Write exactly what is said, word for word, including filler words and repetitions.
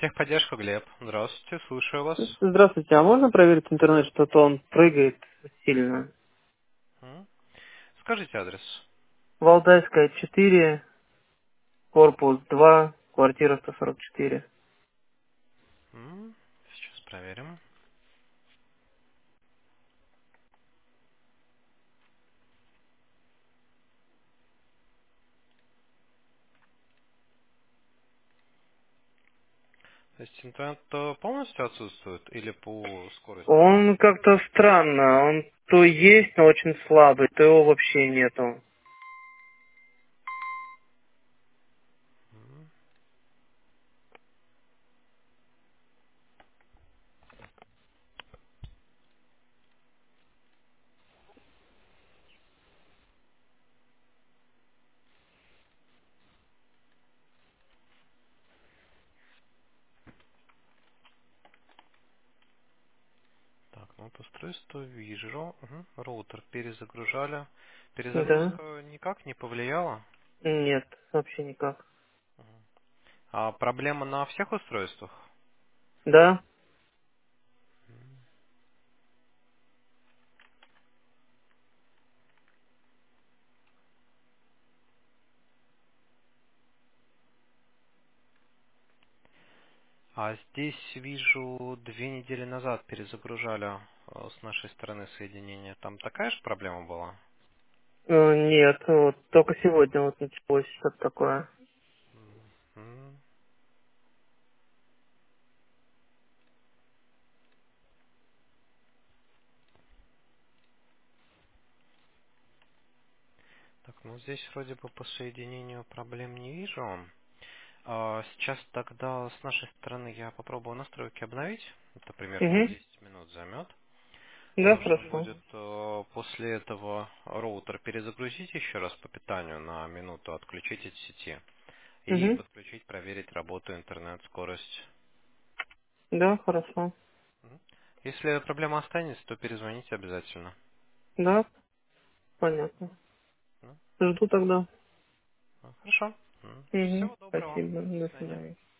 Техподдержка, Глеб. Здравствуйте, слушаю вас. Здравствуйте, а можно проверить интернет, что-то он прыгает сильно? М? Скажите адрес. Валдайская, четыре, корпус два, квартира сто сорок четыре. М? Сейчас проверим. То есть интернет э, полностью отсутствует или по скорости отсутствует? Он как-то странно, он то есть, но очень слабый, то его вообще нету. М? Так, ну вот устройство вижу. Мгм. Роутер перезагружали. Да? Перезагрузка никак не повлияла? Нет, вообще никак. А проблема на всех устройствах? Да? А здесь вижу, две недели назад перезагружали э, с нашей стороны соединение. Там такая же проблема была? Э, Нет, вот только сегодня вот началось что-то такое. М. Так, ну здесь вроде бы по соединению проблем не вижу. А, сейчас тогда с нашей стороны я попробую настройки обновить. Это примерно Угу. десять минут займет. Да, Нужно хорошо. будет э, после этого роутер перезагрузить еще раз по питанию на минуту, отключить от сети и Угу. подключить, проверить работу интернет-скорость. Да, хорошо. Мгм. Если проблема останется, то перезвоните обязательно. Да, понятно. Ну, Жду тогда. ну, хорошо. Угу. Всего доброго. Спасибо. До До свидания. свидания.